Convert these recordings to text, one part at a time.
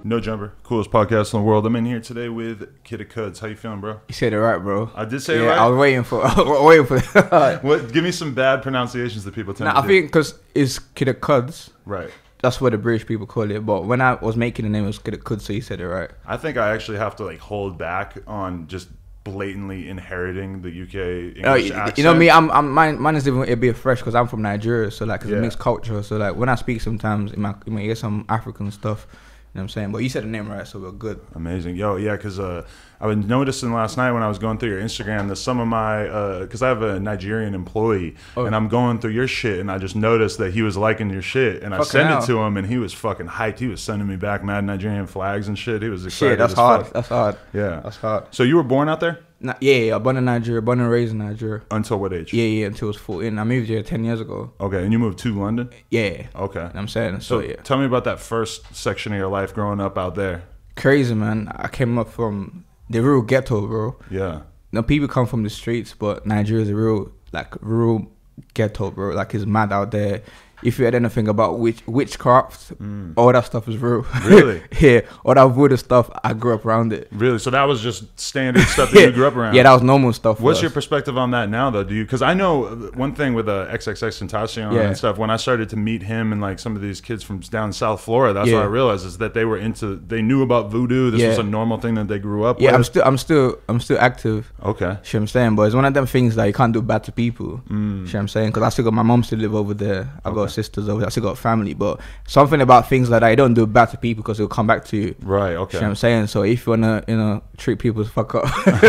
No Jumper, coolest podcast in the world. I'm in here today with Kid of Cuds. How you feeling, bro? You said it right, bro. I did say it Yeah, right? I was waiting for What? Give me some bad pronunciations that people tend Nah, to I do. think because it's Kid of Cuds. Right. That's what the British people call it. But when I was making the name, it was Kid of Cuds, so you said it right. I think I actually have to like hold back on just blatantly inheriting the UK English accent. You know me, mine is even a bit fresh because I'm from Nigeria, so like it's Yeah. a mixed culture. So like when I speak sometimes, you might hear some African stuff. You know what I'm saying? But you said the name right, so we're good. Amazing. Yo, yeah, because I was noticing last night when I was going through your Instagram that some of my, because I have a Nigerian employee, and I'm going through your shit, and I just noticed that he was liking your shit, and I Fucking sent hell. it to him, and he was fucking hyped. He was sending me back mad Nigerian flags and shit. He was excited. Shit, that's as hard. fuck. That's hard. Yeah. That's hard. So you were born out there? Yeah, born in Nigeria, born and raised in Nigeria. Until what age? Yeah, until I was 14. I moved here 10 years ago. Okay, and you moved to London? Yeah. Okay. You know what I'm saying? So So yeah. tell me about that first section of your life growing up out there. Crazy, man. I came up from the real ghetto, bro. Yeah. Now people come from the streets, but Nigeria's a real ghetto, bro. Like it's mad out there. If you had anything about witchcraft, all that stuff is real. Really? Yeah, all that voodoo stuff, I grew up around it. Really? So that was just standard stuff that you grew up around? Yeah, that was normal stuff. What's for your us. perspective on that now, though? Because I know one thing with XXX Tentacion Yeah. and stuff. When I started to meet him and like some of these kids from down South Florida, that's Yeah. what I realized is that they were they knew about voodoo. This Yeah. was a normal thing that they grew up Yeah, with. I'm still active. Okay. You know what I'm saying? But it's one of them things that you can't do bad to people. You know what I'm saying? Because I still got my mom still live over there. I got sisters over there. I still got family. But something about things like that, you don't do bad to people because it'll come back to you. Right. You know Okay. what I'm saying? So if you wanna, treat people the fuck up,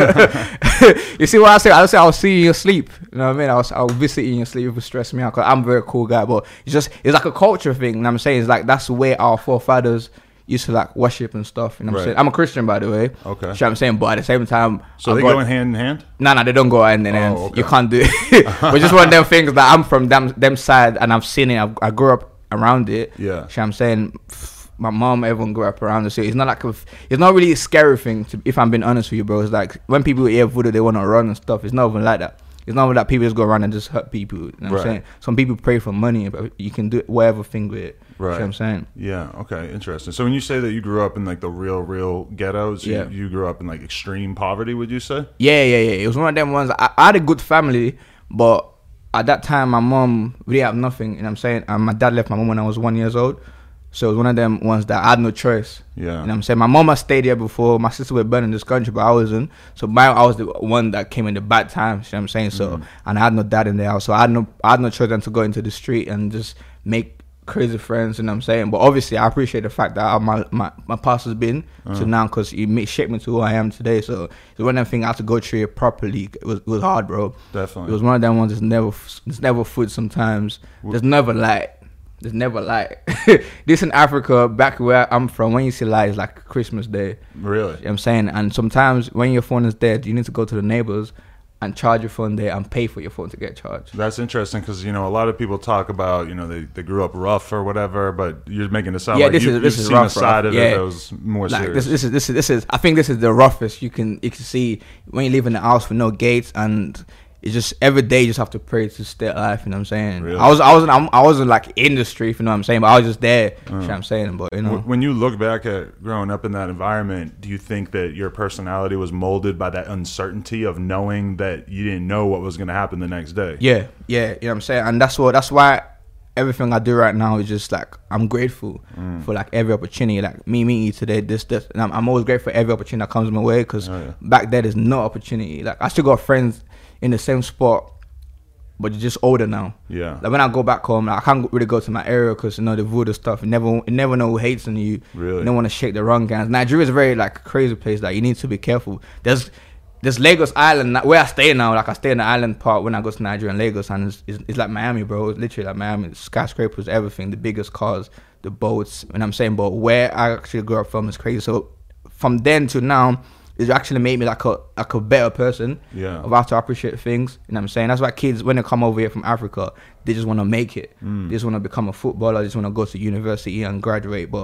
you see what I say? I'll see you in your sleep. You know what I mean? I'll visit you in your sleep if it stress me out. Cause I'm a very cool guy, but it's like a culture thing. You know what I'm saying? It's like that's the way our forefathers used to like worship and stuff. You know what I'm Right. saying? I'm a Christian, by the way. Okay. You know what I'm saying? But at the same time, So they go in hand in hand? Nah, they don't go hand in hand. okay. You can't do it. But just one of them things that I'm from them side and I've seen it. I grew up around it. Yeah. You know what I'm saying? My mom, everyone grew up around it. So it's not like it's not really a scary thing, if I'm being honest with you, bro. It's like when people hear voodoo, they want to run and stuff. It's not even like that. It's not like people just go around and just hurt people. You know what I'm saying? Some people pray for money, but you can do whatever thing with it. Right. You know what I'm saying? Yeah. Okay. Interesting. So when you say that you grew up in like the real ghettos, Yeah. you grew up in like extreme poverty, would you say? Yeah. It was one of them ones. I had a good family, but at that time, my mom really had nothing. You know what I'm saying? And my dad left my mom when I was 1 year old. So it was one of them ones that I had no choice. Yeah. You know what I'm saying? My mom had stayed here before. My sister was born in this country, but I wasn't. So I was the one that came in the bad times. You know what I'm saying? So and I had no dad in the house. So I had no choice than to go into the street and just make crazy friends. You know what I'm saying? But obviously, I appreciate the fact that my past has been to now because it shaped me to who I am today. So it's one of them things I had to go through it properly. It was hard, bro. Definitely. It was one of them ones there's never food sometimes. There's never light. There's never light. This in Africa, back where I'm from, when you see light, it's like Christmas Day. Really? You know what I'm saying? And sometimes when your phone is dead, you need to go to the neighbors and charge your phone there and pay for your phone to get charged. That's interesting because, a lot of people talk about, they grew up rough or whatever, but you're making it sound like this you've is seen rough, a side of it yeah. that was more Like serious. this is I think this is the roughest you can see when you live in a house with no gates, and it's just every day you just have to pray to stay alive. You know what I'm saying? Really? I wasn't like in the street, you know what I'm saying, but I was just there. You know what I'm saying? But When you look back at growing up in that environment, do you think that your personality was molded by that uncertainty of knowing that you didn't know what was going to happen the next day? Yeah, you know what I'm saying? And that's why everything I do right now is just like I'm grateful for like every opportunity. Like me meeting you today, this, and I'm always grateful for every opportunity that comes my way because back then there's no opportunity. Like I still got friends in the same spot, but you're just older now. Yeah. Like when I go back home, like, I can't really go to my area because the voodoo stuff. You never know who hates on you. Really? You don't want to shake the wrong guys. Nigeria is a very like crazy place. Like you need to be careful. There's Lagos Island where I stay now. Like I stay in the island part when I go to Nigeria and Lagos, and it's like Miami, bro. It's literally like Miami. Skyscrapers, everything, the biggest cars, the boats. And I'm saying, but where I actually grew up from is crazy. So from then to now, it actually made me like a better person. Yeah. Of how to appreciate things. You know what I'm saying? That's why kids, when they come over here from Africa, they just want to make it. They just want to become a footballer. They just want to go to university and graduate. But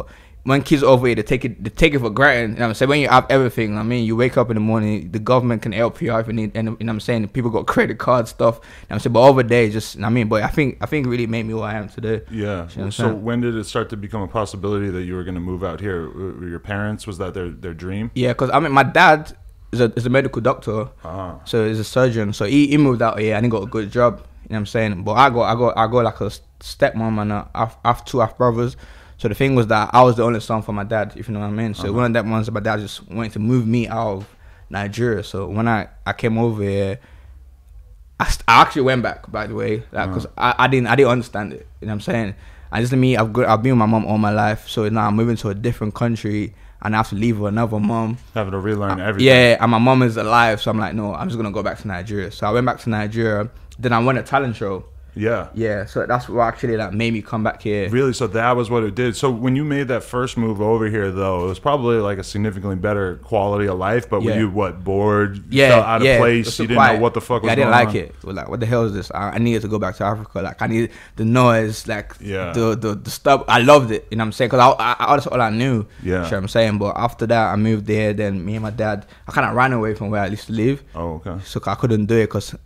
when kids over here, they take it for granted. You know what I'm saying? When you have everything, I mean, you wake up in the morning, the government can help you out if you need, and you know what I'm saying? People got credit card stuff. You know what I'm saying? But over there, just, I mean, but I think it really made me who I am today. Yeah. You know So when did it start to become a possibility that you were going to move out here? Were your parents, was that their dream? Yeah, because I mean, my dad is a medical doctor, so he's a surgeon. So he moved out here and he got a good job. You know what I'm saying? But I got like a stepmom and I have two half brothers. So the thing was that I was the only son for my dad, if you know what I mean. So one of them ones, my dad just wanted to move me out of Nigeria. So when I came over here, I actually went back, by the way, because I didn't understand it. You know what I'm saying? And just me, I've been with my mom all my life. So now I'm moving to a different country and I have to leave with another mom. Having to relearn everything. Yeah, and my mom is alive. So I'm like, no, I'm just going to go back to Nigeria. So I went back to Nigeria. Then I won a talent show. Yeah, so that's what actually like made me come back here. Really? So that was what it did. So when you made that first move over here, though, it was probably like a significantly better quality of life. But were you bored? Yeah, felt out of place. You didn't know what the fuck was going on. I didn't like it. Well, like, what the hell is this? I needed to go back to Africa. Like, I needed the noise, like the stuff. I loved it. You know what I'm saying? Because that's all I knew. Yeah, you know what I'm saying. But after that, I moved there. Then me and my dad, I kind of ran away from where I used to live. Oh, okay. So I couldn't do it because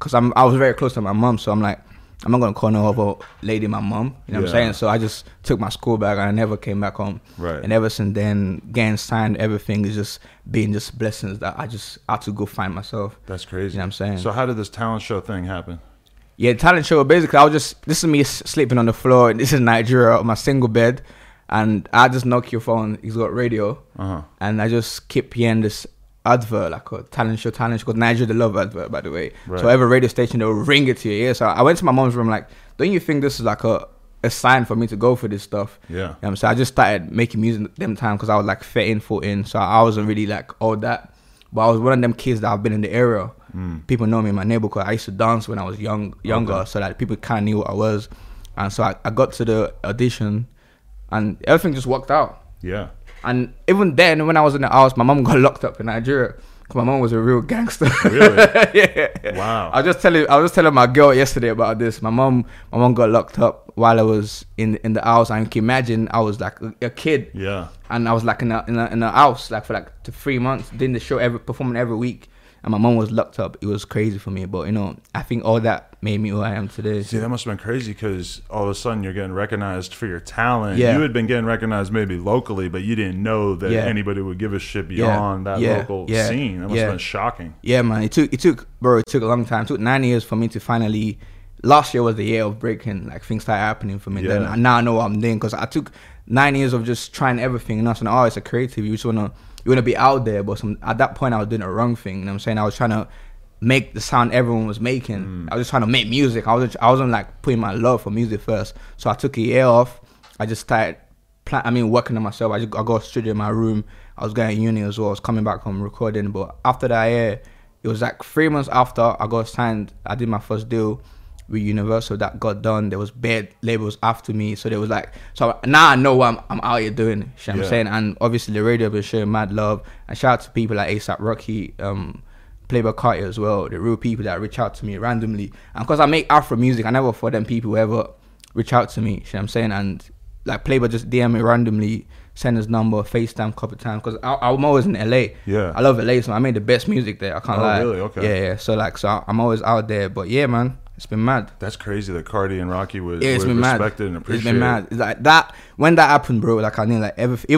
I was very close to my mom. So I'm like, I'm not going to call no other lady my mom. You know what I'm saying? So I just took my school bag and I never came back home. Right. And ever since then, getting signed, everything is just being just blessings that I just had to go find myself. That's crazy. You know what I'm saying? So how did this talent show thing happen? Yeah, talent show, basically, this is me sleeping on the floor. This is Nigeria on my single bed. And I just knock your phone. He's got radio. And I just keep hearing this advert, like a talent show, because Nigeria, they love advert, by the way. Right. So every radio station, they'll ring it to your ear. So I went to my mom's room, like, don't you think this is like a sign for me to go for this stuff? Yeah. You know what I'm saying? I just started making music them time because I was like 13, 14. So I wasn't really like all that. But I was one of them kids that I've been in the area. People know me in my neighborhood. I used to dance when I was younger. So that people kind of knew what I was. And so I got to the audition and everything just worked out. Yeah. And even then, when I was in the house, my mom got locked up in Nigeria. My mom was a real gangster. Really? Yeah. Wow. I was just telling my girl yesterday about this. My mom got locked up while I was in the house. And you can imagine, I was like a kid. Yeah. And I was like in a house like for like 3 months, doing the show performing every week. And my mom was locked up. It was crazy for me. But, you know, I think all that made me who I am today. See, that must have been crazy because all of a sudden you're getting recognized for your talent. Yeah. You had been getting recognized maybe locally, but you didn't know that anybody would give a shit beyond that local scene. That must have been shocking. Yeah, man. It took a long time. It took 9 years for me to finally... Last year was the year of breaking. Like, things started happening for me. Yeah. Then now I know what I'm doing because I took 9 years of just trying everything. And I was like, oh, it's a creative. You just want to be out there. But at that point, I was doing the wrong thing. You know what I'm saying? I was trying to make the sound everyone was making. I was just trying to make music. I wasn't like putting my love for music first. So I took a year off. I just started working on myself. I got a studio in my room. I was going to uni as well. I was coming back home recording. But after that year, it was like 3 months after I got signed. I did my first deal with Universal that got done. There was bad labels after me. So there was like, so now I know what I'm out here doing. You know what I'm saying? And obviously the radio been showing mad love. And shout out to people like ASAP Rocky, Playboy Carti as well, the real people that reach out to me randomly. And because I make Afro music, I never thought them people would ever reach out to me, you know what I'm saying? And like Playboy just DM me randomly, send his number, FaceTime a couple of times, because I'm always in LA. Yeah. I love LA, so I made the best music there, I can't lie. Oh, really? Okay. Yeah. So I'm always out there. But yeah, man, it's been mad. That's crazy that Carti and Rocky was respected and appreciated. It's been mad. It's like that, when that happened, bro, like I mean, like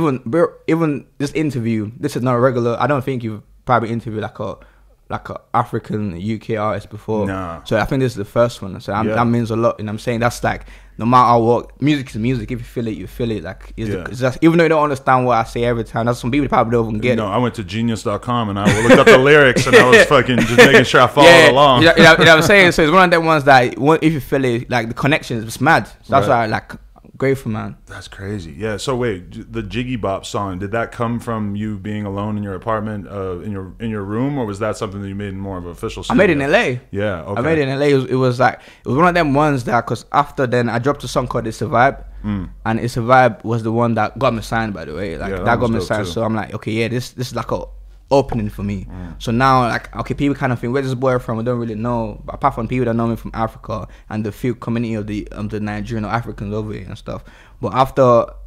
even this interview, this is not a regular, I don't think you've probably interviewed like a African UK artist before. Nah. So I think this is the first one. So that means a lot. And I'm saying that's like, no matter what, music is music. If you feel it, you feel it. Like it's just, even though you don't understand what I say every time, that's some people probably don't even get it. No, I went to genius.com and I looked up the lyrics and I was fucking just making sure I followed along. You know what I'm saying? So it's one of them ones that if you feel it, like the connection is mad. So that's why I like grateful, man. That's crazy. Yeah. So wait, the Jiggy Bop song, did that come from you being alone in your apartment, in your room, or was that something that you made in more of an official studio? I made it in LA. Yeah. Okay. I made it in LA. It was one of them ones that, because after then I dropped a song called It's a Vibe, and It's a Vibe was the one that got me signed, by the way. Like that got me signed. So I'm like, okay, yeah, this is like a opening for me. So now, like, okay, people kind of think, where's this boy from? I don't really know. But apart from people that know me from Africa and the few community of the Nigerian or Africans over here and stuff. But after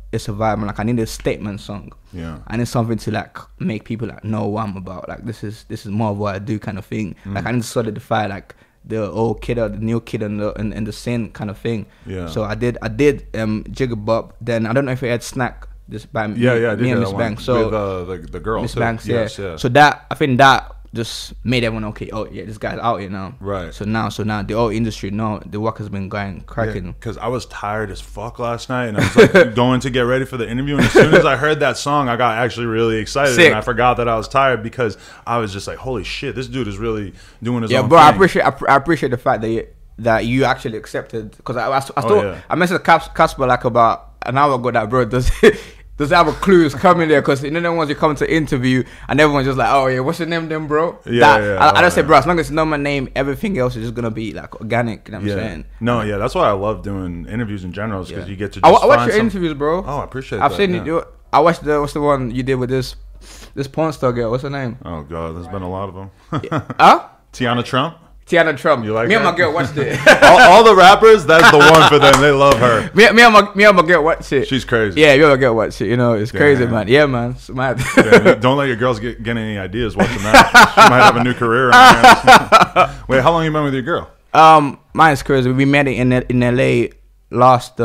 it's a vibe. Like I need a statement song. Yeah. I need something to like make people like know what I'm about. Like this is more of what I do kind of thing. Like I need to solidify like the old kid or the new kid in the scene kind of thing. Yeah. So I did Jigga Bop. Then I don't know if it had Snack. This by me and Miss Banks. So with the girl Miss too. Banks, Yes, yeah. yeah. So that I think that just made everyone okay. Oh yeah, this guy's out here now. Right. So now the whole industry the work has been going cracking. Because I was tired as fuck last night, and I was like going to get ready for the interview. And as soon as I heard that song, I got actually really excited, Sick. and I forgot that I was tired because I was just like, "Holy shit, this dude is really doing his own Yeah, bro. thing." I appreciate the fact that you actually accepted, because I thought yeah. I messaged Casper like about an hour ago that, bro, does have a clue is coming there, because you know the ones you come to interview and everyone's just like, oh yeah, what's your name then, bro? I just say, bro, as long as you know my name, everything else is just gonna be like organic. You know what I'm saying? No, yeah, that's why I love doing interviews in general, is because you get to. I Just watch your interviews, bro. Oh, I appreciate I've that. seen you. I watched what's the one you did with this porn star girl? What's her name? Oh god, there's been a lot of them. Huh? Tiana Trump. Tiana Trump. You like me that? and my girl watched it. all the rappers, that's the one for them. They love her. me and my girl watched it. She's crazy. Yeah, me and my girl watched it. You know, it's crazy, man. Yeah, man. It's mad. Don't let your girls get any ideas watching that. She might have a new career. Wait, how long you been with your girl? Mine's crazy. We met in LA last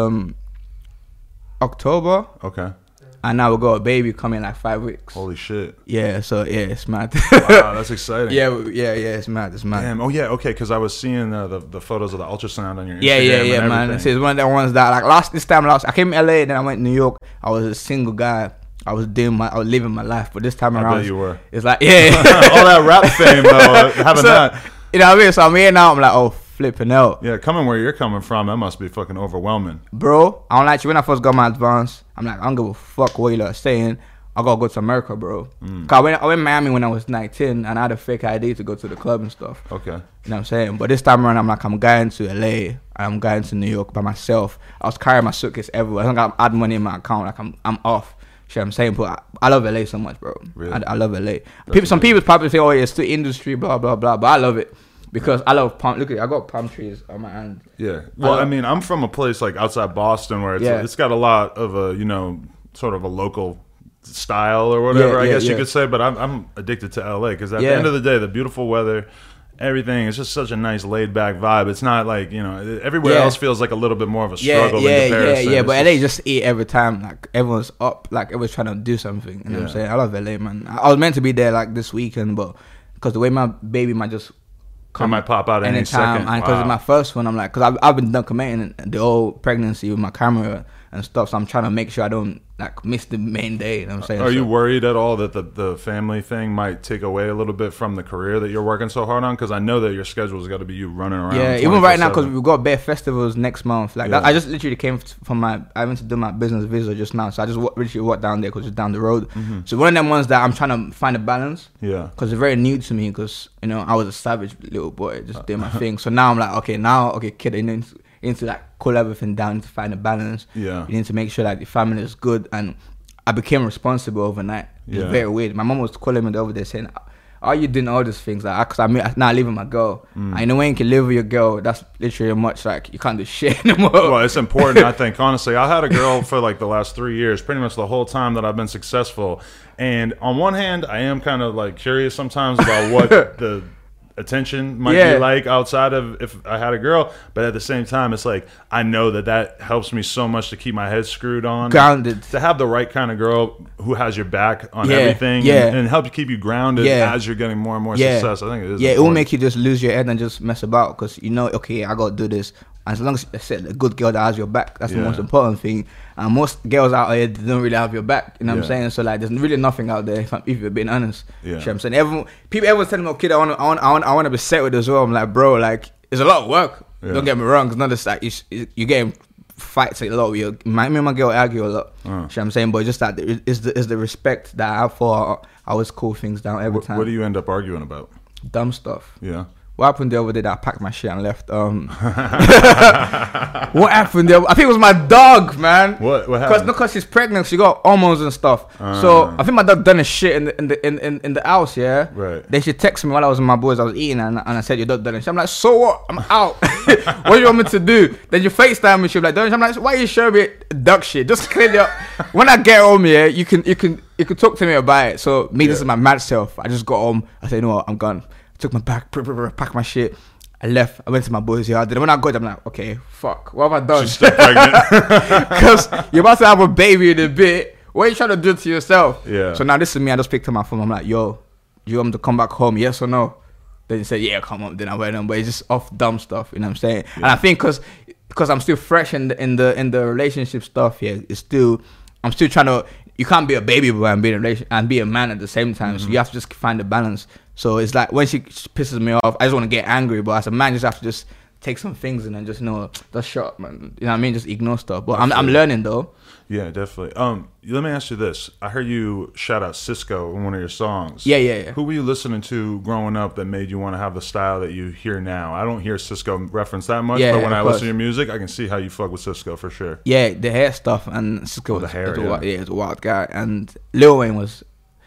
October. Okay. And now we got a baby coming in like 5 weeks. Holy shit. Yeah, so yeah, it's mad. Wow, that's exciting. yeah, it's mad. It's mad. Damn. Oh yeah, okay. Because I was seeing the photos of the ultrasound on your Instagram. Yeah, man. It's one of the ones that like this time I came to LA, then I went to New York. I was a single guy. I was living my life, but this time around, I bet you were. It's like all that rap fame though, having that. You know what I mean? So I'm here now. I'm like, oh, flipping out. Yeah, coming where you're coming from, that must be fucking overwhelming. Bro, I don't like you. When I first got my advance, I'm like, I don't give a fuck what you're saying. I gotta go to America, bro. Cause I went to Miami when I was 19, and I had a fake ID to go to the club and stuff. Okay. You know what I'm saying? But this time around, I'm like, I'm going to LA. I'm going to New York by myself. I was carrying my suitcase everywhere. As long as I had money in my account, like I'm off. You know what I'm saying? But I love LA so much, bro. Really? I love LA. Some people probably say, oh, yeah, it's the industry, blah, blah, blah. But I love it. Because I love palm. Look at, I got palm trees on my hand. Yeah. Well, I mean, I'm from a place like outside Boston where it's got a lot of a sort of a local style or whatever. I guess you could say. But I'm addicted to LA because at the end of the day, the beautiful weather, everything is just such a nice laid back vibe. It's not like everywhere else feels like a little bit more of a struggle. in comparison. Yeah. But LA just eat every time. Like everyone's up. Like everyone's trying to do something. You know what I'm saying? I love LA, man. I was meant to be there like this weekend, but because the way my baby might just. I might pop out any second. And because it's my first one, I'm like, because I've been documenting the whole pregnancy with my camera and stuff, so I'm trying to make sure I don't like miss the main day. You know what I'm saying? Are you worried at all that the family thing might take away a little bit from the career that you're working so hard on? Because I know that your schedule's got to be you running around. Yeah, even right now, because we've got Bear Festivals next month. Like I just literally came from I went to do my business visa just now, so I just literally walked down there because it's down the road. Mm-hmm. So one of them ones that I'm trying to find a balance. Yeah. Because it's very new to me. Because I was a savage little boy, just doing my thing. So now I'm like, kid, you need to like cool everything down to find a balance. Yeah. You need to make sure that the family is good. And I became responsible overnight. It's very weird. My mom was calling me the other day saying, are you doing all these things? Like, because I'm not living with my girl. I know when you can live with your girl, that's literally much like you can't do shit anymore. Well, it's important, I think. Honestly, I had a girl for like the last 3 years, pretty much the whole time that I've been successful. And on one hand, I am kind of like curious sometimes about what the attention might be like outside of if I had a girl, but at the same time it's like I know that helps me so much to keep my head screwed on, grounded, to have the right kind of girl who has your back on everything and help you keep you grounded as you're getting more and more success. I think it is important. It will make you just lose your head and just mess about because okay, I gotta do this. As long as it's a good girl that has your back, that's the most important thing. And most girls out here don't really have your back. You know what I'm saying? So like, there's really nothing out there. If you're being honest, you know what I'm saying. Everyone's telling me, "Kid, I want to be set with as well." I'm like, bro, like it's a lot of work. Don't get me wrong. It's not just like you getting fights a lot. Me and my girl argue a lot. You know what I'm saying? But just that is the respect that I have for. I always cool things down every time. What do you end up arguing about? Dumb stuff. Yeah. what happened the other day that I packed my shit and left? What happened there? I think it was my dog, man. What happened? Because she's pregnant, she got hormones and stuff. So I think my dog done a shit in the house, yeah. Right. Then she texted me while I was with my boys. I was eating and I said, your dog done a shit. I'm like, so what? I'm out. What do you want me to do? Then you FaceTime me. She'll be like, I'm like, why are you showing me duck shit? Just clear it up. When I get home, yeah, you can talk to me about it. So this is my mad self. I just got home. I said, you know what? I'm gone. Took my bag, packed my shit. I left. I went to my boys' yard. Then when I got, I'm like, okay, fuck, what have I done? She's still pregnant. Because you're about to have a baby in a bit. What are you trying to do to yourself? Yeah. So now this is me. I just picked up my phone. I'm like, yo, you want me to come back home? Yes or no? Then he said, yeah, come on. Then I went on, but it's just off dumb stuff. You know what I'm saying? Yeah. And I think because I'm still fresh in the relationship stuff. Yeah, I'm still trying to. You can't be a baby boy and be in a relation and be a man at the same time. So you have to just find the balance. So it's like when she pisses me off, I just want to get angry. But as a man, you just have to just take some things and then just just shut up, man. You know what I mean? Just ignore stuff. But I'm learning though. Yeah, definitely. Let me ask you this. I heard you shout out Sisqó in one of your songs. Yeah. Who were you listening to growing up that made you want to have the style that you hear now? I don't hear Sisqó reference that much, but when I listen to your music, I can see how you fuck with Sisqó for sure. Yeah, the hair stuff and Sisqó the hair, he's a wild guy. And Lil Wayne is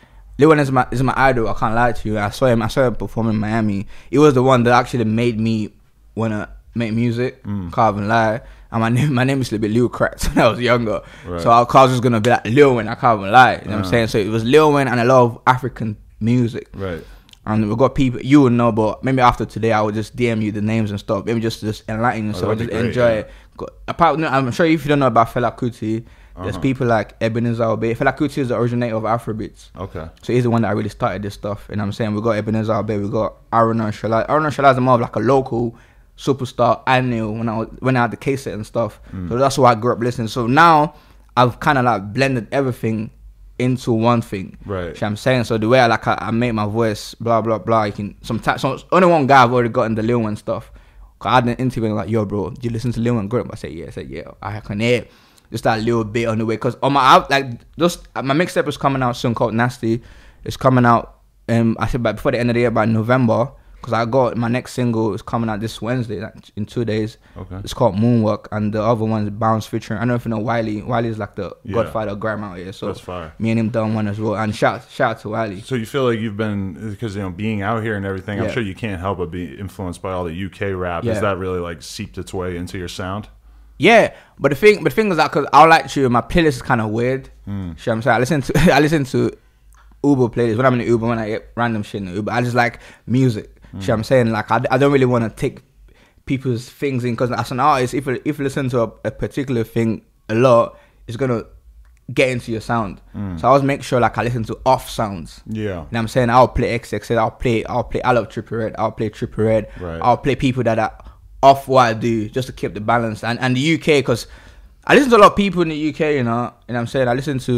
my idol. I can't lie to you. I saw him perform in Miami. He was the one that actually made me wanna make music. Can't even lie. And my name is a little bit Lil Kratz when I was younger. Right. So I was just gonna be like Lil Wayne. I can't even lie. You know what I'm saying? So it was Lil Wayne and a lot of African music. Right. And we got people you would know, but maybe after today I would just DM you the names and stuff. Maybe just enlighten yourself, just enjoy it. I'm sure if you don't know about Fela Kuti, there's people like Ebenezer Obey. Fela Kuti is the originator of Afrobeats. Okay. So he's the one that really started this stuff. You know what I'm saying? We got Ebenezer Obey, we got Aruna Shala. Aruna Shala is more of like a local superstar I knew when I had the K-Set and stuff. So that's why I grew up listening. So now I've kind of like blended everything into one thing. Right. You know what I'm saying? So the way I make my voice, blah blah blah. You can sometimes only one guy I've already gotten the Lil Wayne stuff. Cause I had an interview like, yo, bro, do you listen to Lil Wayne growing up? I said yeah. I can hear just that little bit on the way. Cause on my mixtape is coming out soon called Nasty. It's coming out. I said before the end of the year, by November. Because I got my next single is coming out this Wednesday, like in 2 days. Okay. It's called Moonwalk, and the other one is Bounce featuring. I don't know if you know Wiley. Wiley is like the godfather of grime out here. So that's fire. Me and him done one as well. And shout out to Wiley. So you feel like you've been, because being out here and everything, I'm sure you can't help but be influenced by all the UK rap. Has that really like seeped its way into your sound? Yeah, but the thing is that because I like to, my playlist is kind of weird. You know what I'm saying? I listen to Uber playlists when I'm in the Uber, when I get random shit in the Uber. I just like music. You know what I'm saying? Like, I don't really want to take people's things in, because as an artist, if you listen to a particular thing a lot, it's going to get into your sound. So I always make sure like I listen to off sounds. Yeah. You know what I'm saying? I'll play XXL, I love Trippie Redd, I'll play Trippie Redd. Right. I'll play people that are off what I do just to keep the balance. And the UK, because I listen to a lot of people in the UK, you know what I'm saying?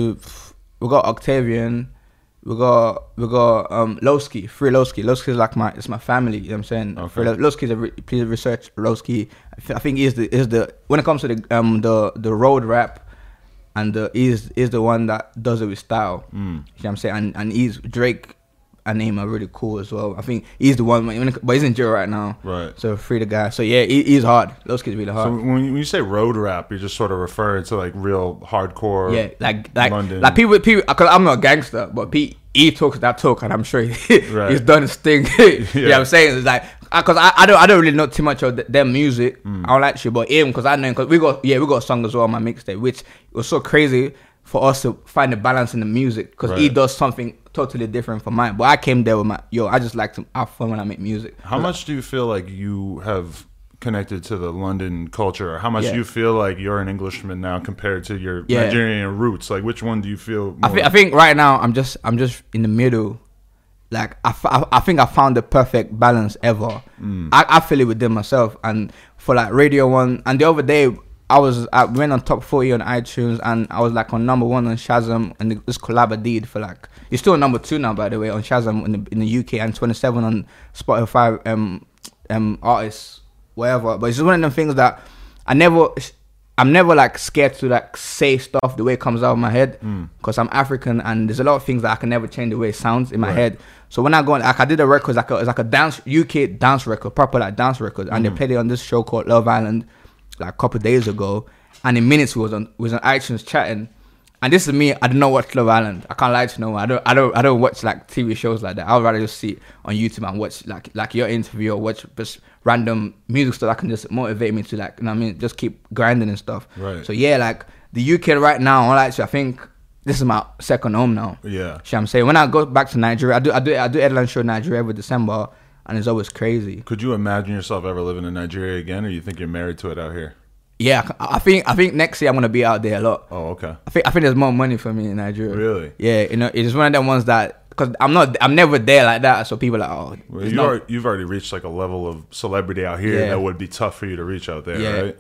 We got Octavian, we got Lowski, Free Lowski. Lowski is like it's my family. You know what I'm saying? Okay. Lowski please research Lowski. I think he's the when it comes to the road rap, and he's the one that does it with style. You know what I'm saying? And he's Drake and him are really cool as well. I think he's the one, but he's in jail right now. Right. So free the guy. So yeah, he's hard. Those kids really hard. So when you say road rap, you're just sort of referring to like real hardcore. Yeah, like London. Like people. Because I'm not a gangster, but he talks that talk, and I'm sure he's done his thing. You know what I'm saying? It's like, because I don't really know too much of their music. I don't like shit, but him, because I know, because we got a song as well on my mixtape, which was so crazy for us to find the balance in the music, because he does something totally different from mine. But I came there with I just like to have fun when I make music. How much do you feel like you have connected to the London culture, or how much do you feel like you're an Englishman now compared to your Nigerian roots? Like, which one do you feel more? I think right now I'm just in the middle. Like I think I found the perfect balance ever. I feel it within myself. And for like Radio 1, and the other day I went on top 40 on iTunes, and I was like on number 1 on Shazam, and this collab I did for like, it's still number 2 now, by the way, on Shazam in the UK, and 27 on Spotify artists, whatever. But it's just one of them things that I never I'm never like scared to like say stuff the way it comes out of my head, because I'm African and there's a lot of things that I can never change the way it sounds in my head. So when I go on, like I did a record, it's like a dance UK dance record, proper like dance record, and they played it on this show called Love Island, like a couple of days ago. And in minutes we was on iTunes chatting. And this is me. I don't know watch Love Island. I can't lie to no one. I don't watch like TV shows like that. I'd rather just see it on YouTube and watch like your interview or watch just random music stuff that can just motivate me to like, you know what I mean, just keep grinding and stuff. Right. So yeah, like the UK right now, I think this is my second home now. Yeah. You know what I'm saying? When I go back to Nigeria, I do Headline Show in Nigeria every December, and it's always crazy. Could you imagine yourself ever living in Nigeria again, or you think you're married to it out here? Yeah, I think next year I'm gonna be out there a lot. Oh, okay. I think there's more money for me in Nigeria. Really? Yeah, you know, it's one of them ones that, because I'm never there like that. So people are like, oh, well, you've already reached like a level of celebrity out here that would be tough for you to reach out there, right?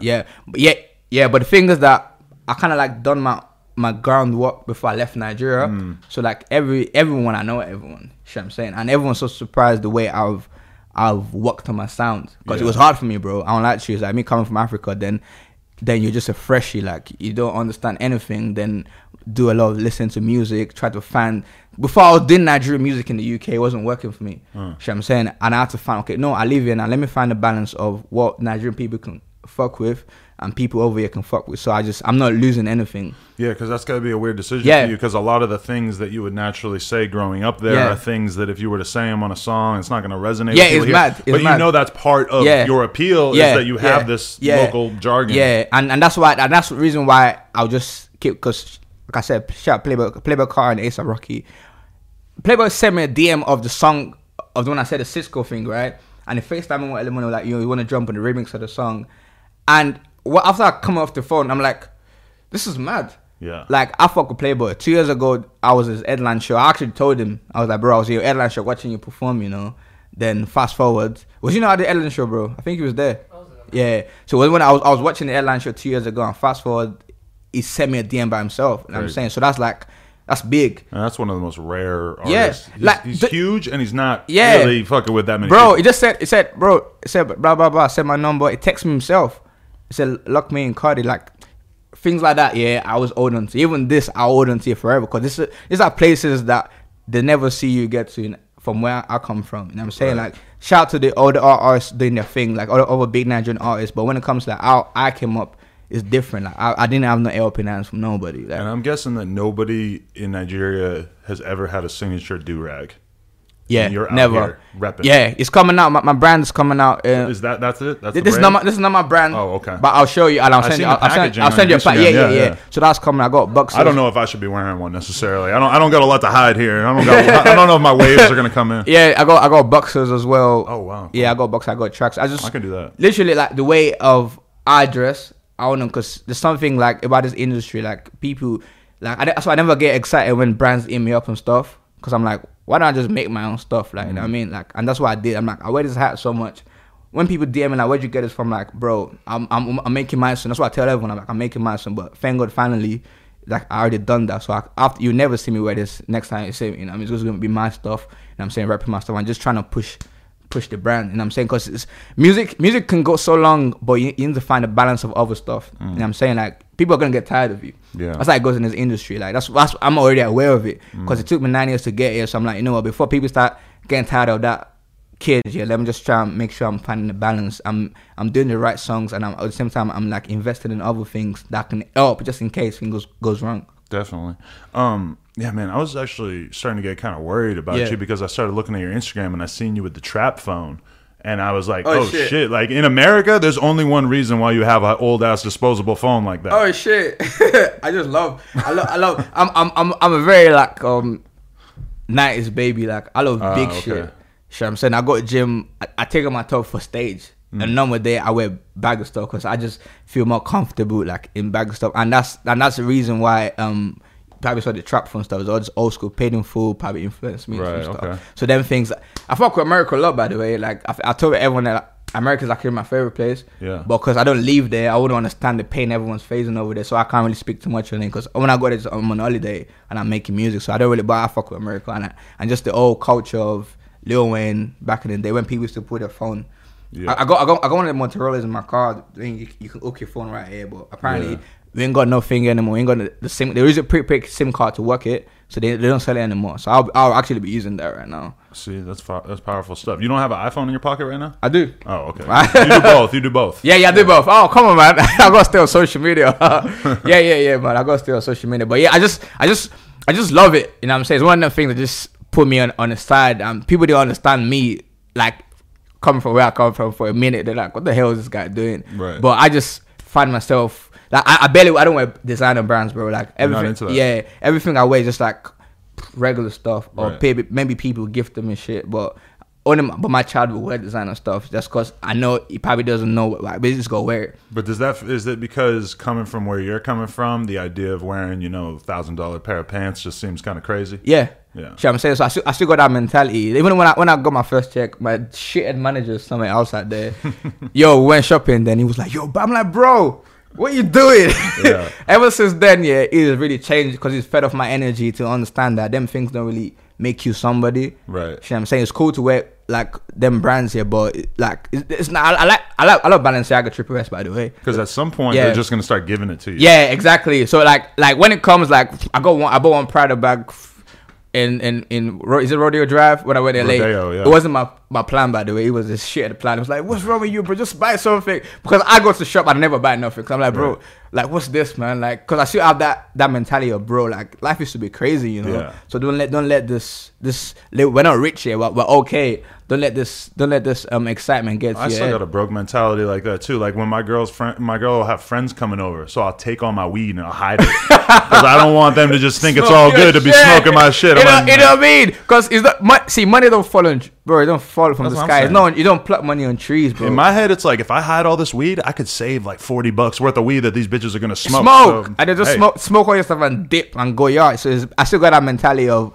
Yeah. But the thing is that I kind of like done my groundwork before I left Nigeria. So like everyone I know, everyone, you know what I'm saying, and everyone's so surprised the way I've worked on my sound, because it was hard for me, bro. I don't like to. It's like me coming from Africa, then you're just a freshie, like you don't understand anything, then do a lot of listening to music, try to find. Before I was doing Nigerian music in the UK, it wasn't working for me. You know what I'm saying? And I had to find, okay, no, I live here now, let me find a balance of what Nigerian people can fuck with and people over here can fuck with. So I'm not losing anything. Yeah, because that's got to be a weird decision for you, because a lot of the things that you would naturally say growing up there are things that if you were to say them on a song, it's not going to resonate with people it's mad. But you know that's part of your appeal is that you have this local jargon. Yeah, and that's why, and that's the reason why I'll just keep, because like I said, shout out Playboy Carr and A$AP Rocky. Playboy sent me a DM of the song, of the one I said, the Cisco thing, right? And the FaceTime me with Element, like, you want to jump on the remix of the song. And after I come off the phone, I'm like, this is mad. Yeah. Like, I fuck with Playboy. 2 years ago, I was his Headline Show. I actually told him, I was like, bro, I was at your Headline Show watching you perform, you know. Then fast forward, I did Headline Show, bro? I think he was there. Yeah. So when I was watching the Headline Show 2 years ago, and fast forward, he sent me a DM by himself. You know what I'm saying? So that's big. And that's one of the most rare artists. Yeah. He's huge, and he's not really fucking with that many people. Bro, it said, blah, blah, blah. Said my number. It texted me himself. It said, lock me in Cardi. Like, things like that, I was hold on to. Even this, I hold on to it forever. Because these are places that they never see you get to from where I come from. You know what I'm saying? Like, shout out to all the artists doing their thing. Like, all the other big Nigerian artists. But when it comes to like, how I came up, it's different. Like, I didn't have no helping hands from nobody. Like, and I'm guessing that nobody in Nigeria has ever had a signature do-rag. Yeah, you're never. Out here repping. Yeah, it's coming out. My brand is coming out. Is that's it? That's this is not my brand. Oh, okay. But I'll show you, and I'll send you a pack. Yeah. So that's coming. I got boxes. I don't know if I should be wearing one necessarily. I don't got a lot to hide here. I don't know if my waves are gonna come in. Yeah, I got boxers as well. Oh wow. Yeah, I got boxers. I got tracks. I can do that. Literally, like the way of I dress. I don't know, because there's something like about this industry, like people, like so I never get excited when brands hit me up and stuff, because I'm like, why don't I just make my own stuff? Like, you know what I mean? Like, and that's what I did. I'm like, I wear this hat so much. When people DM me like, where'd you get this from? Like, bro, I'm making mine soon. That's what I tell everyone. I'm like, I'm making mine soon. But thank God, finally, like I already done that. So after you never see me wear this next time you see me. You know, what I mean, it's just gonna be my stuff. You know what I'm saying, repping my stuff. I'm just trying to push the brand, you know what I'm saying? Because music can go so long, but you need to find a balance of other stuff. You know what I'm saying? Like, people are gonna get tired of you. Yeah, that's how it goes in this industry. Like, that's I'm already aware of it, because it took me 9 years to get here. So I'm like, you know what? Before people start getting tired of that kid, let me just try and make sure I'm finding the balance. I'm doing the right songs, and at the same time I'm like invested in other things that can help just in case things goes wrong. Definitely. Yeah, man, I was actually starting to get kind of worried about you, because I started looking at your Instagram and I seen you with the trap phone, and I was like, oh shit. Like, in America, there's only one reason why you have an old ass disposable phone like that. Oh shit. I love I'm a very like 90s baby. Like, I love big shit. Sure, I'm saying, I go to gym, I take on my top for stage. And normal day I wear bag of stuff, because I just feel more comfortable like in bag of stuff, and that's the reason why probably saw the trap phone stuff. It's all just old school, paid in full, probably influenced me and stuff. Okay. So them things, I fuck with America a lot, by the way. Like, I told everyone that America's actually my favorite place. Yeah. But because I don't live there, I wouldn't understand the pain everyone's facing over there. So I can't really speak too much on it, because when I go there, I'm on holiday and I'm making music. So I don't really, but I fuck with America, and just the old culture of Lil Wayne back in the day when people used to put their phone Yeah. I got one of the Motorola's in my car. You can hook your phone right here, but apparently we ain't got no thing anymore. We ain't got the SIM. There is a prepaid SIM card to work it, so they don't sell it anymore. So I'll actually be using that right now. See, that's powerful stuff. You don't have an iPhone in your pocket right now? I do. Oh, okay. You do both. Yeah, I do both. Oh, come on, man. I gotta stay on social media. yeah, man. I gotta stay on social media. But yeah, I just love it. You know what I'm saying? It's one of the things that just put me on the side. People don't understand me, like, coming from where I come from for a minute. They're like, what the hell is this guy doing? Right. But I just find myself, like, I don't wear designer brands, bro. Like, everything. Yeah, everything I wear is just like regular stuff, or maybe people gift them and shit. But my child will wear designer stuff just because I know he probably doesn't know what, like, but he just go wear it. But is it because coming from where you're coming from, the idea of wearing, $1,000 pair of pants just seems kind of crazy? Yeah. See what I'm saying? So I still got that mentality. Even when I got my first check, my shithead manager somewhere else out there, we went shopping. Then he was like, but I'm like, bro, what you doing? Yeah. Ever since then, he's really changed because he's fed off my energy to understand that them things don't really make you somebody. Right. You know what I'm saying? It's cool to wear like them brands here, but like it's not. I love Balenciaga Triple S, by the way. Because at some point they're just gonna start giving it to you. Yeah, exactly. So like when it comes, like I bought one Prada bag in is it Rodeo Drive when I went to LA? Rodeo, yeah. It wasn't my plan, by the way. It was this shit at the plan. It was like, what's wrong with you, bro? Just buy something. Because I go to the shop, I never buy nothing. Because I'm like, bro, like, what's this, man? Like, because I still have that mentality of, bro, like, life used to be crazy, Yeah. So don't let this. We're not rich here. We're okay. Don't let this excitement get to you. I still got a broke mentality like that too. Like when my girl will have friends coming over, so I'll take all my weed and I'll hide it because I don't want them to just think it's all good to be smoking my shit. You know what I mean? Because money don't fall on, bro. It don't fall from the sky. You don't pluck money on trees, bro. In my head, it's like if I hide all this weed, I could save like $40 worth of weed that these bitches are gonna smoke. So, and they just smoke all your stuff and dip and go yard. So I still got that mentality of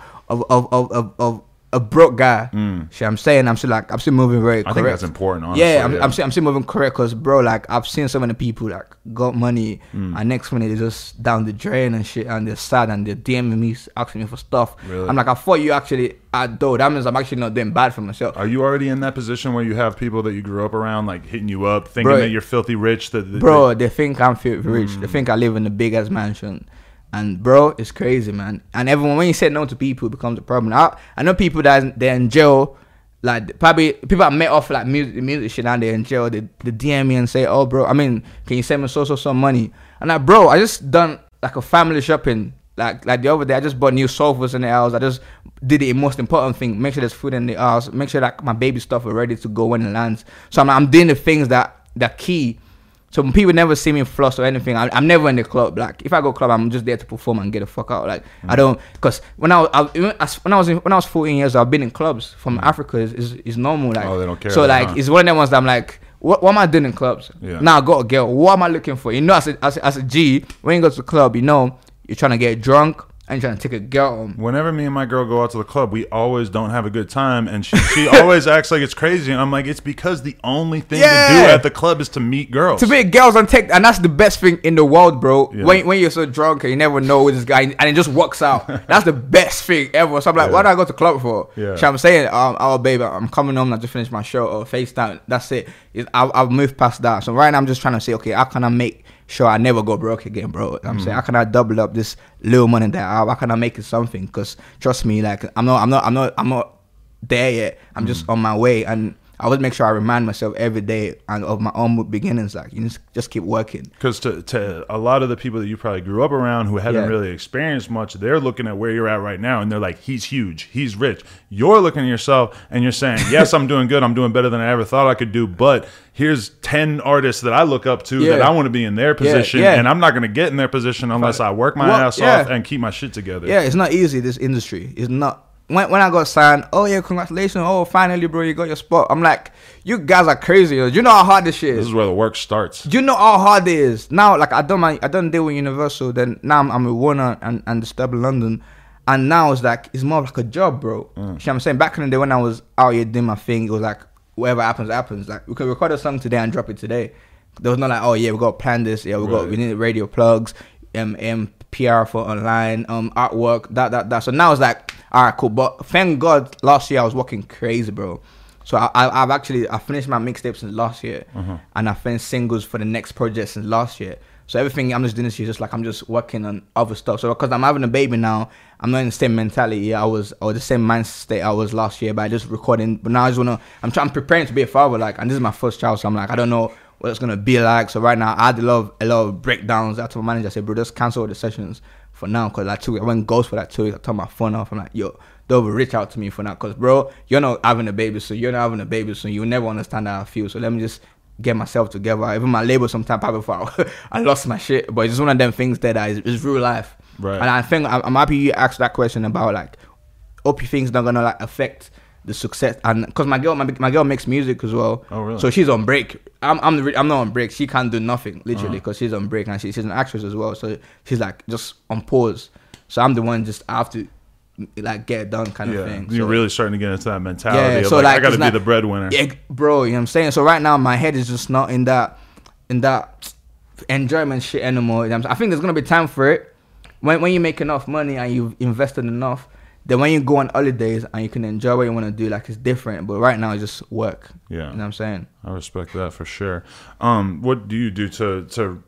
a broke guy. See, I'm saying I'm still moving very correct. I think that's important, honestly. Yeah, I'm still moving correct because, bro, like I've seen so many people like got money and next minute they're just down the drain and shit and they're sad and they're DMing me, asking me for stuff. Really? I'm like, I thought you actually though. That means I'm actually not doing bad for myself. Are you already in that position where you have people that you grew up around like hitting you up, thinking that you're filthy rich? They think I'm filthy rich. They think I live in the big ass mansion. And bro, it's crazy, man. And everyone, when you say no to people, it becomes a problem. I know people that they're in jail, like probably people I met off like music shit, and they're in jail. They DM me and say, "Oh, bro, can you send me some money?" And like, bro, I just done like a family shopping. Like the other day, I just bought new sofas in the house. I just did the most important thing: make sure there's food in the house, make sure that my baby stuff are ready to go when it lands. So I'm doing the things that key. So when people never see me floss or anything, I'm never in the club. Like if I go club, I'm just there to perform and get the fuck out. Like I don't, because when I was 14 years old, I've been in clubs from Africa. Is normal. Like they don't care. So like it's one of them ones that I'm like, what am I doing in clubs? Yeah. Now I got a girl. What am I looking for? As a G, when you go to the club, you're trying to get drunk. And trying to take a girl home. Whenever me and my girl go out to the club, we always don't have a good time, and she always acts like it's crazy. And I'm like, it's because the only thing to do at the club is to meet girls. To meet girls and that's the best thing in the world, bro. Yeah. When you're so drunk and you never know this guy, and it just works out. That's the best thing ever. So I'm like, what do I go to the club for? Yeah. So I'm saying, oh baby, I'm coming home. I just finished my show or FaceTime. That's it. I've moved past that. So right now I'm just trying to say, okay, how can I make sure I never go broke again, bro? I'm saying, how can I double up this little money that I have? How can I make it something? Because trust me, like I'm not there yet. I'm just on my way, and I would make sure I remind myself every day of my own beginnings. Like you just keep working. Because to a lot of the people that you probably grew up around who haven't really experienced much, they're looking at where you're at right now, and they're like, he's huge, he's rich. You're looking at yourself and you're saying, yes, I'm doing good, I'm doing better than I ever thought I could do, but here's 10 artists that I look up to that I want to be in their position, and I'm not going to get in their position unless I work my ass off and keep my shit together. Yeah, it's not easy, this industry. It's not. When I got signed, oh yeah, congratulations, oh finally, bro, you got your spot. I'm like, you guys are crazy. You know how hard this shit is. This is where the work starts. You know how hard it is. Now, like I done deal with Universal. Then now I'm with Warner and Disturbed London, and now it's more like a job, bro. You know what I'm saying? Back in the day when I was out here doing my thing, it was like whatever happens. Like we could record a song today and drop it today. There was not like, oh yeah, we got to plan this. Yeah, we need radio plugs, PR for online, artwork, that. So now it's like, all right, cool. But thank God last year I was working crazy, bro. So I finished my mixtapes since last year, and I finished singles for the next project since last year. So everything I'm just doing this year, just like I'm just working on other stuff. So because I'm having a baby now, I'm not in the same mentality I was, or the same mind state I was last year by just recording. But now I just wanna, I'm preparing to be a father, like, and this is my first child, so I'm like, I don't know what it's gonna be like. So right now I had a lot of breakdowns. I told my manager, I said, bro, just cancel all the sessions for now, because like 2 weeks, I went ghost for that 2 weeks. I turned my phone off. I'm like, yo, don't reach out to me for now, because bro, you're not having a baby, so you're not having a baby, so you'll never understand how I feel. So let me just get myself together. Even my label sometimes before I lost my shit, but it's just one of them things that is real life. Right. And I think I'm happy you asked that question about like, hope you think's not gonna like affect the success. And because my girl makes music as well. Oh really? So she's on break. I'm not on break. She can't do nothing literally because she's on break, and she's an actress as well. So she's like just on pause. So I'm the one just I have to like get it done kind of thing. You're so, really starting to get into that mentality of so like, I gotta be the breadwinner. Yeah, bro, you know what I'm saying? So right now my head is just not in that enjoyment shit anymore. You know what I'm saying? I think there's gonna be time for it. When you make enough money and you've invested enough, then when you go on holidays and you can enjoy what you want to do, like it's different. But right now it's just work. Yeah, you know what I'm saying? I respect that for sure. What do you do to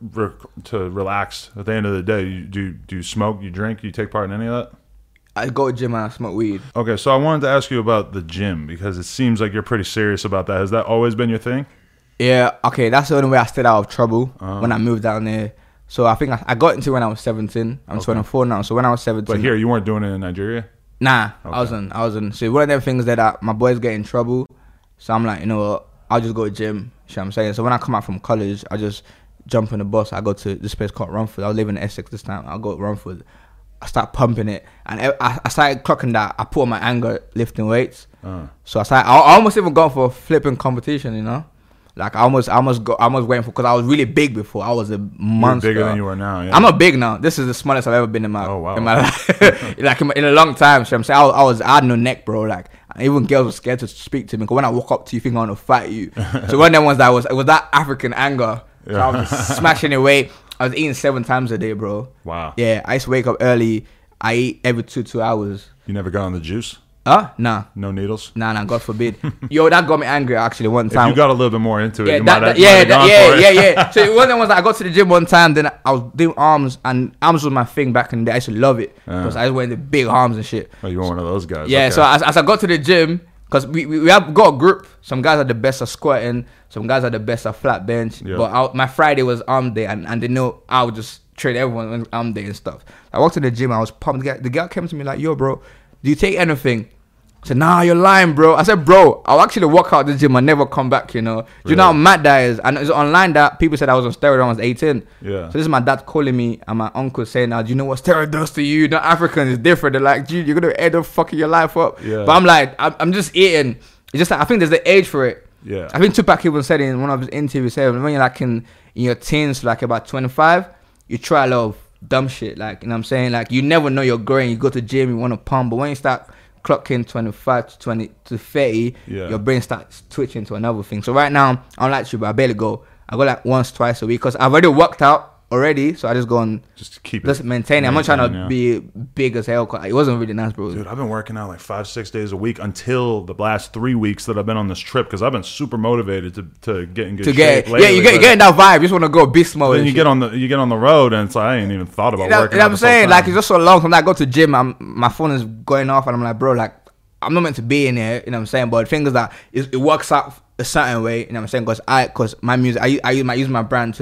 relax at the end of the day? Do you smoke? You drink? You take part in any of that? I go to the gym and I smoke weed. Okay, so I wanted to ask you about the gym because it seems like you're pretty serious about that. Has that always been your thing? Yeah. Okay, that's the only way I stayed out of trouble when I moved down there. So I think I got into it when I was 17. I'm 24 now. So when I was 17. But here, you weren't doing it in Nigeria? Nah, okay. I was in. So one of them things that my boys get in trouble. So I'm like, you know what? I'll just go to gym. You know what I'm saying? So when I come out from college, I just jump in the bus. I go to this place called Romford. I was living in Essex this time. I'll go to Romford. I start pumping it, and I started clocking that I put on my anger lifting weights. So I almost even gone for a flipping competition, you know, like I almost waiting for, because I was really big before. I was a monster. You're bigger than you are now. Yeah. I'm not big now. This is the smallest I've ever been in my in my life, like in a long time. So I'm saying I had no neck, bro. Like even girls were scared to speak to me, because when I walk up to you, think I want to fight you. So one of them ones that it was that African anger. So I was smashing away. I was eating 7 times a day, bro. Wow. Yeah, I used to wake up early. I eat every 2 hours. You never got on the juice? Nah. No needles? Nah, God forbid. Yo, that got me angry actually one time. If you got a little bit more into it, yeah, you might have yeah. So one of the ones I got to the gym one time, then I was doing arms, and arms was my thing back in the day. I used to love it because I was wearing the big arms and shit. Oh, you were one of those guys. Yeah, okay. so as I got to the gym, because we have got a group. Some guys are the best at squatting. Some guys are the best at flat bench. Yeah. But my Friday was arm day, and they know I would just train everyone on arm day and stuff. I walked to the gym. I was pumped. The guy came to me like, yo, bro, do you take anything? I said, nah, you're lying, bro. I said, bro, I'll actually walk out the gym and never come back, you know. Do you know how mad that is? And it's online that people said I was on steroid when I was 18. Yeah. So this is my dad calling me and my uncle saying, now, do you know what steroid does to you? No, African is different. They're like, dude, you're going to end up fucking your life up. Yeah. But I'm like, I'm just eating. It's just like, I think there's the age for it. Yeah. I think Tupac even said in one of his interviews, when you're like in your teens, like about 25, you try a lot of dumb shit. Like, you know what I'm saying? Like, you never know you're growing. You go to gym, you want to pump. But when you start clocking 25 to 30, your brain starts twitching to another thing. So right now, I'm like you, but I barely go. I go like once, twice a week because I've already worked out already. So I just go and just maintain it. I'm not trying to be big as hell. It wasn't really nice, bro. Dude, I've been working out like 5-6 days a week until the last 3 weeks that I've been on this trip, because I've been super motivated to get in good shape. Yeah, you get in that vibe. You just want to go beast mode. Then you get on the road, and it's like I ain't even thought about working. You know what I'm saying? Like, it's just so long. When I go to gym, my phone is going off, and I'm like, bro, like, I'm not meant to be in here, you know what I'm saying? But the thing is that it works out a certain way, you know what I'm saying? Because my music, I use my brand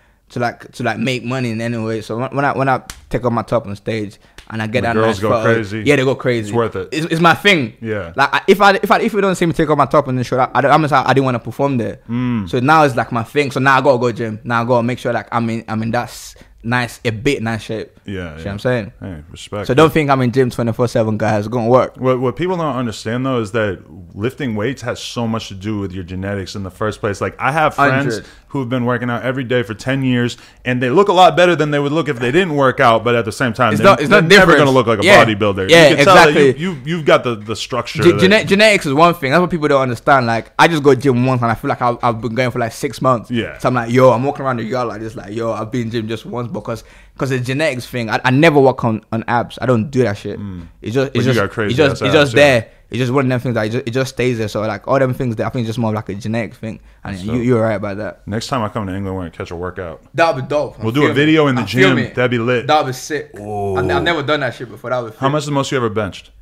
to make money in any way. So when I take off my top on stage and I get that girls go crazy. Yeah, they go crazy. It's worth it. It's my thing. Yeah. Like if you don't see me take off my top on the show, I didn't want to perform there. So now it's like my thing. So now I gotta go gym. Now I gotta make sure like I'm in that nice shape. Yeah. You know what I'm saying? Hey, respect. So don't think I'm in gym 24/7, guys. It's gonna work. What people don't understand though is that lifting weights has so much to do with your genetics in the first place. Like, I have friends who have been working out every day for 10 years, and they look a lot better than they would look if they didn't work out. But at the same time, they're never gonna look like a bodybuilder. Yeah, you can exactly. Tell that you've got the structure. Genetics is one thing. That's what people don't understand. Like, I just go to gym once, and I feel like I've been going for like 6 months. Yeah. So I'm like, yo, I'm walking around the yard like this, like, yo, I've been in gym just once. because the genetics thing. I never work on abs. I don't do that shit. It's just there. It's just one of them things that it just stays there. So like all them things that I think it's just more like a genetic thing. And you're right about that. Next time I come to England, we're gonna catch a workout. That'll be dope. We'll do a video in the gym. That'd be lit. That'll be sick. I've never done that shit before. That would. How much is the most you ever benched?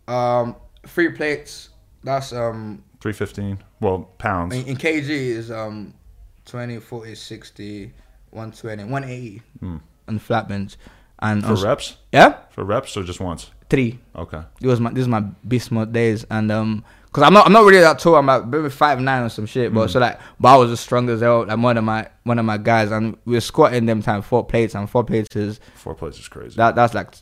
3 plates. That's 315. Well, pounds. In kg is 20, 40, 60, 120, 180 on flat bench. And for reps? Yeah. For reps or just once? 3. Okay. This is my beast mode days, and cause I'm not really that tall. I'm like maybe 5'9" or some shit, but but I was as strong as hell. Like one of my guys, and we were squatting them time 4 plates, and 4 plates is crazy. That's like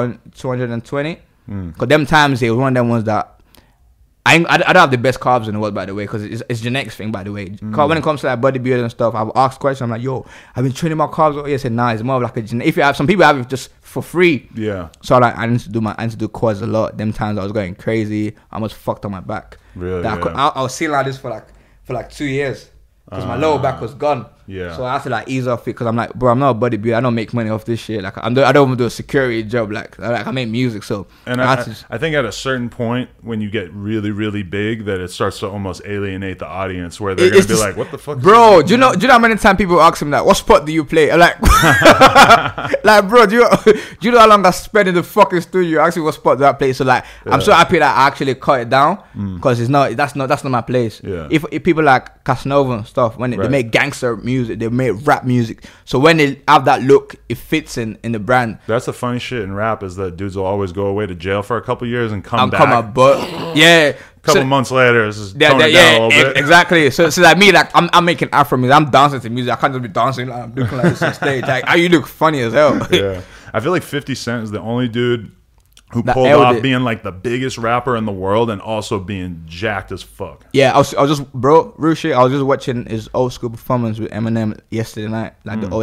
220. Cause them times it was one of them ones that. I don't have the best carbs in the world, by the way, because it's genetics thing, by the way. When it comes to like bodybuilding and stuff, I've asked questions. I'm like, yo, I've been training my carbs. I said, nah, it's more of like a genetic. If you have some people have it just for free. Yeah. So I need to do quads a lot. Them times I was going crazy. I almost fucked on my back. Really? I was sitting like this for like 2 years because my lower back was gone. Yeah. So I have to like ease off it because I'm like, bro, I'm not a bodybuilder. I don't make money off this shit. Like I don't even do a security job. Like I make music. So and I think at a certain point when you get really really big that it starts to almost alienate the audience where they're gonna be like, what the fuck, bro? Do you know how many times people ask him that? What sport do you play? I'm like, like bro, do you know how long I spent in the fucking studio asking what sport do I play? So like, I'm so happy that I actually cut it down because that's not my place. Yeah. If people like Casanova and stuff when they make gangster music, they make rap music, so when they have that look, it fits in the brand. That's the funny shit in rap is that dudes will always go away to jail for a couple years and come back. Yeah, a couple months later, it's just tone it down a little bit. Exactly. So like me, like I'm making Afro music. I'm dancing to music. I can't just be dancing. Like, I'm looking like this on stage. Like, you look funny as hell. Yeah, I feel like 50 Cent is the only dude who pulled off being like the biggest rapper in the world and also being jacked as fuck. Yeah, I was just, bro, real shit. I was just watching his old school performance with Eminem yesterday night, like the old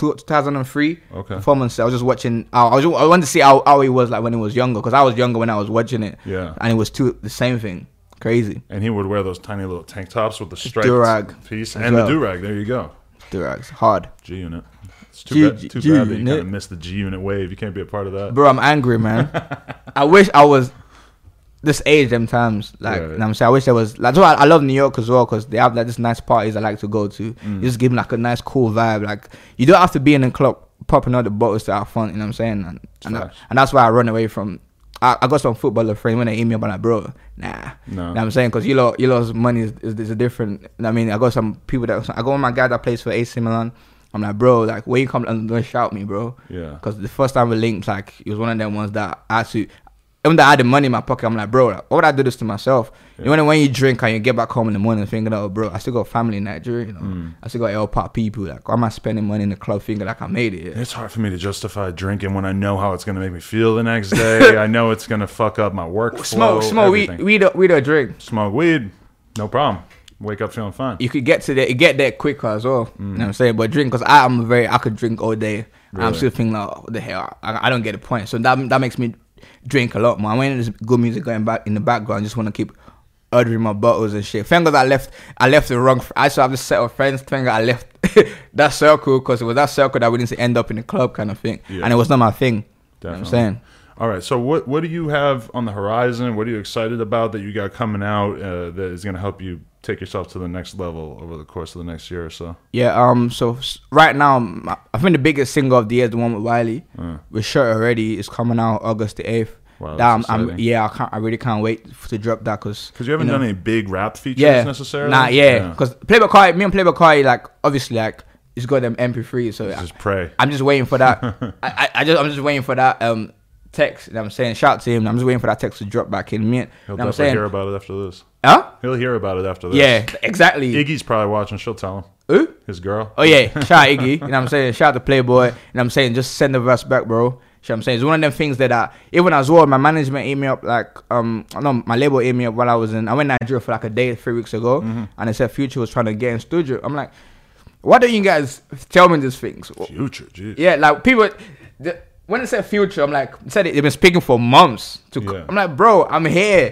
2003 performance. I was just watching. I wanted to see how he was like when he was younger, because I was younger when I was watching it. Yeah, and it was the same thing. Crazy. And he would wear those tiny little tank tops with the striped piece and the do-rag. There you go. Do-rag's hard. G-Unit. It's too bad that you kind of missed the G-Unit wave. You can't be a part of that. Bro, I'm angry, man. I wish I was this age them times. Like, you know what I'm saying? I wish there was... Like, I love New York as well, because they have like this nice parties I like to go to. You just give them like a nice, cool vibe. Like, you don't have to be in a club popping out the bottles to have fun, you know what I'm saying? And that's why I run away from... I got some footballer friends when they email me, I'm like, bro, nah. No. You know what I'm saying? Because you lot's money is a different... I mean, I got some people that... I got one of my guys that plays for AC Milan. I'm like, bro, like, when you come and don't shout me, bro. Yeah. Because the first time we linked, like, it was one of them ones that I had to... Even though I had the money in my pocket, I'm like, bro, like, why would I do this to myself? Yeah. You know, when you drink and you get back home in the morning thinking, oh, bro, I still got family in Nigeria, you know. I still got L-pop people. Like, why am I spending money in the club thinking like I made it? It's hard for me to justify drinking when I know how it's going to make me feel the next day. I know it's going to fuck up my workflow. Smoke weed or drink. Smoke weed, no problem. Wake up feeling fine. You could get there quicker as well. You know what I'm saying? But drink, because I could drink all day. Really? I'm still thinking, like, what the hell? I don't get the point. So that makes me drink a lot more. When there's good music going back in the background, I just want to keep ordering my bottles and shit. Thank God I left the wrong... I still have this set of friends. Thank God I left that circle, because it was that circle that we didn't end up in the club kind of thing. Yeah. And it was not my thing. Definitely. You know what I'm saying? All right, so what do you have on the horizon? What are you excited about that you got coming out that is going to help you take yourself to the next level over the course of the next year or so? Yeah, so right now, I think the biggest single of the year is the one with Wiley. With Shirt Already. It's coming out August the 8th. Wow, that's I really can't wait to drop that, because you haven't done any big rap features necessarily. Nah, because me and Playboy Carti, like, obviously, like, it's got them MP3, so just pray. I'm just waiting for that. I'm just waiting for that text. You know what I'm saying? Shout to him. I'm just waiting for that text to drop back in. He'll definitely hear about it after this. Huh? He'll hear about it after this. Yeah, exactly. Iggy's probably watching. She'll tell him. Who? His girl. Oh yeah, shout out Iggy. You know what I'm saying? Shout out to Playboy. You know what I'm saying? Just send the verse back, bro. You know what I'm saying? It's one of them things that even as well, my management emailed me up, like, my label emailed me up while I went Nigeria for like a day 3 weeks ago, and they said Future was trying to get in studio. I'm like, why don't you guys tell me these things? Future, jeez. Yeah, like, people... When they said Future, I'm like, they've been speaking for months. I'm like, bro, I'm here.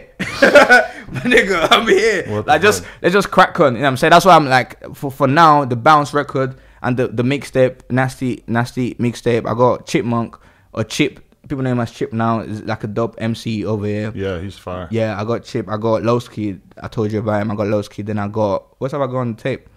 My nigga, I'm here. Like, let's just crack on. You know what I'm saying? That's why I'm like, for now, the Bounce record, And the mixtape, nasty mixtape. I got Chipmunk or Chip. People know him as Chip now. Is like a dope MC over here. Yeah, he's fire. Yeah, I got Chip. I got Lowski. I told you about him. I got Lowski. Then I got, what's up I got on the tape?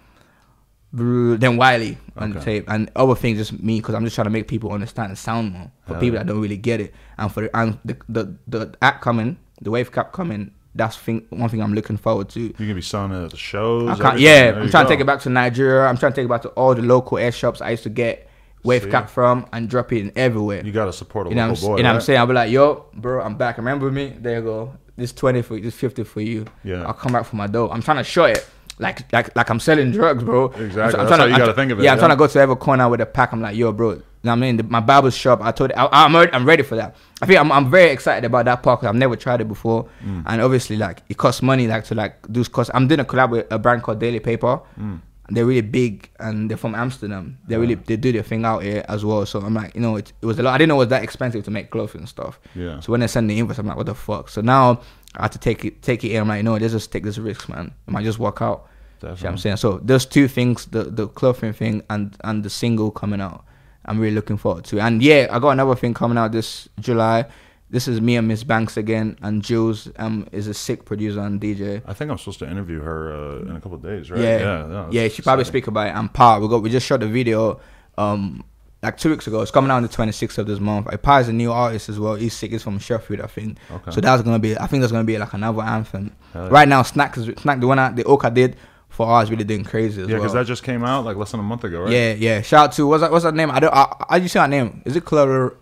Then Wiley on the tape. And other things just me, because I'm just trying to make people understand the sound more. For people that don't really get it. And for the act coming, the wave cap coming, that's one thing I'm looking forward to. You're going to be selling it at the shows? I'm trying to take it back to Nigeria. I'm trying to take it back to all the local air shops I used to get wave cap from and drop it in everywhere. You gotta support a local boy. You know what I'm saying? I'll be like, yo, bro, I'm back. Remember me? There you go. This 20 for you, this 50 for you. Yeah. I'll come back for my dough. I'm trying to show it. Like I'm selling drugs, bro. Exactly. That's how you gotta think of it. Yeah, I'm trying to go to every corner with a pack. I'm like, yo, bro. You know what I mean? My barber shop, I told you, I'm ready for that. I think I'm very excited about that part because I've never tried it before. And obviously, like, it costs money, like, to, like, do costs. I'm doing a collab with a brand called Daily Paper. They're really big and they're from Amsterdam. They do their thing out here as well. So I'm like, you know, it was a lot. I didn't know it was that expensive to make clothes and stuff. Yeah. So when they send the invoice, I'm like, what the fuck? So now I have to take it in. I'm like, no, let's just take this risk, man. I might just walk out. Definitely. You know what I'm saying? So there's two things, the clothing thing and the single coming out. I'm really looking forward to. And yeah, I got another thing coming out this July. This is me and Miss Banks again, and Jules is a sick producer and DJ. I think I'm supposed to interview her in a couple of days, right? Yeah. She probably speak about it. And Pa, we just shot the video like 2 weeks ago. It's coming out on the 26th of this month. Pa is a new artist as well. He's sick. He's from Sheffield, I think. Okay. So that's gonna be. I think that's gonna be like another anthem. Right now, Snack, the one the Oka did for us, really doing crazy as well. Yeah, because that just came out like less than a month ago, right? Yeah. Shout out to what's that name? I just say that name. Is it Chloe?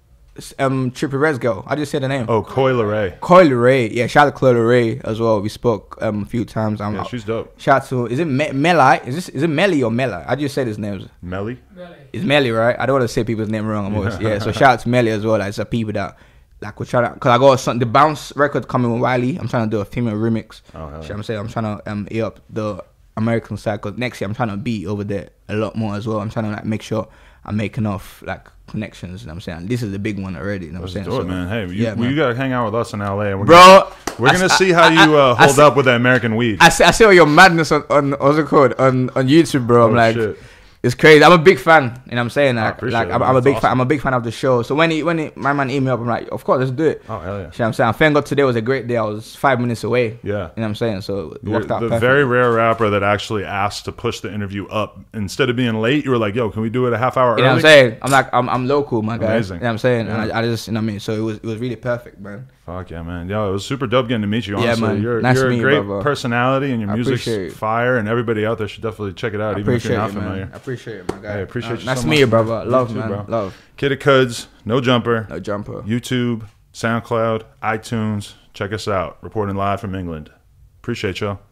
Trippie Red's girl. I just said the name. Oh, Coi Leray. Coi Leray. Yeah, shout out to Coi Leray as well. We spoke a few times. Yeah, she's dope. Shout out to, is it Melly? Is it Melly or Mella? I just said his name. Melly? It's Melly, right? I don't want to say people's name wrong. So shout out to Melly as well. Like, it's a people that like we're trying to, because I got the Bounce record coming with Wiley. I'm trying to do a female remix. Oh, hell yeah. I'm saying I'm trying to eat up the American side, because next year I'm trying to be over there a lot more as well. I'm trying to like make sure I make enough like connections. You know what I'm saying? This is the big one already. You know what I'm saying? Do it, man. Hey, you gotta hang out with us in LA, and we're gonna see how you hold up with the American weed. I see all your madness on what's it called on YouTube, bro. I'm like, shit. It's crazy. I'm a big fan. You know what I'm saying? Like I'm a big fan. I'm a big fan of the show. So when my man emailed me up, I'm like, of course, let's do it. Oh hell yeah! You know what I'm saying? Thank God today was a great day. I was 5 minutes away. Yeah. You know what I'm saying? So it worked out the perfect. very rare rapper that actually asked to push the interview up instead of being late. You were like, yo, can we do it a half hour early? You know what I'm saying? I'm like, I'm local, my guy. Amazing. You know what I'm saying? Yeah. And I just, you know what I mean? So it was really perfect, man. Fuck yeah, man. Yo, it was super dope getting to meet you, honestly. Yeah, man. You're Nice a great you, personality, and your music's fire, and everybody out there should definitely check it out, even if you're not familiar. Man. I appreciate it, my guy. I appreciate you nice so to much. meet you, brother. Love, too, man. Bro. Love. Kid of Cuds, No Jumper. No Jumper. YouTube, SoundCloud, iTunes. Check us out. Reporting live from England. Appreciate y'all.